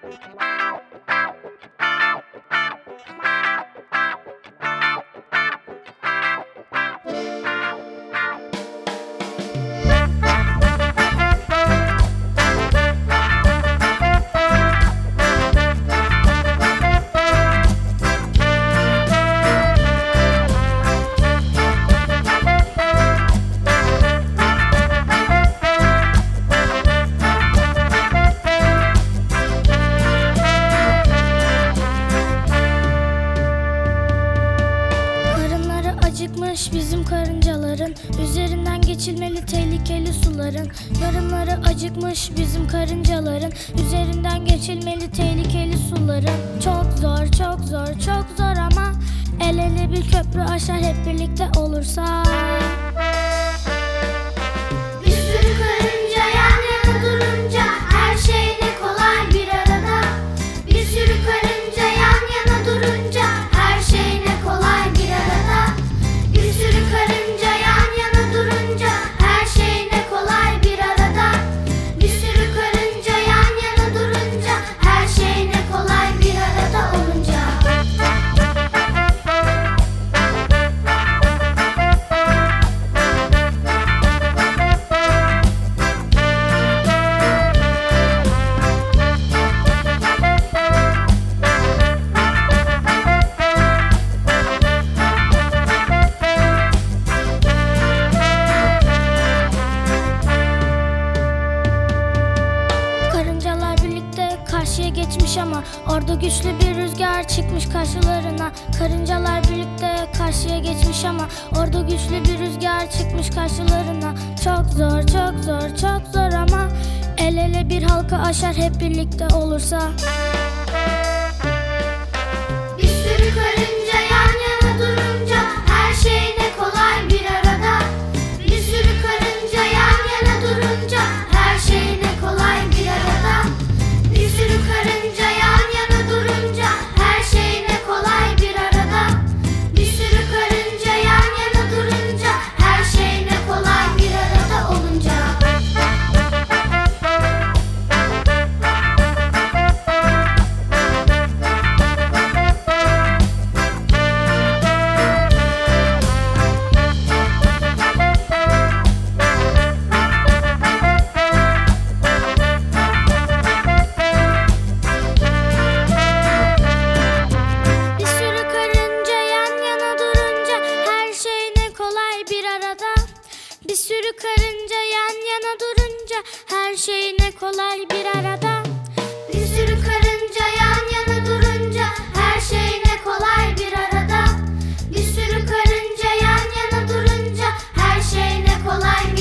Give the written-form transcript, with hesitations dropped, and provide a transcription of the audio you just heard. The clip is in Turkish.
Acıkmış bizim karıncaların, üzerinden geçilmeli tehlikeli suların. Karınları acıkmış bizim karıncaların, üzerinden geçilmeli tehlikeli suların. Çok zor, çok zor, çok zor ama el ele bir köprü aşar hep birlikte olursa. Bir sürü karınca yan yana durunca her şey ne kolay bir arada. Bir sürü karınca yan yana durunca her şey ne kolay bir arada. Bir sürü karınca yan yana durunca her şey ne kolay bir arada. Bir sürü karınca yan yana durunca her şey ne kolay bir arada olunca. Karıncalar birlikte karşıya geçmiş ama orada güçlü bir rüzgar çıkmış karşılarına. Karıncalar birlikte karşıya geçmiş ama orada güçlü bir rüzgar çıkmış karşılarına. Çok zor, çok zor, çok zor ama el ele bir halka aşar hep birlikte olursa. Bir sürü karınca yan yana durunca her şey ne kolay bir arada. Bir sürü karınca yan yana durunca her şey ne kolay bir arada. Bir sürü karınca yan yana durunca her şey ne kolay bir arada. Bir sürü karınca yan yana durunca her şey ne kolay bir arada olunca. Bir sürü karınca yan yana durunca her şey ne kolay bir arada. Bir sürü karınca yan yana durunca her şey ne kolay bir arada. Bir sürü karınca yan yana durunca her şey ne kolay bir arada. Bir sürü karınca yan yana durunca her şey ne kolay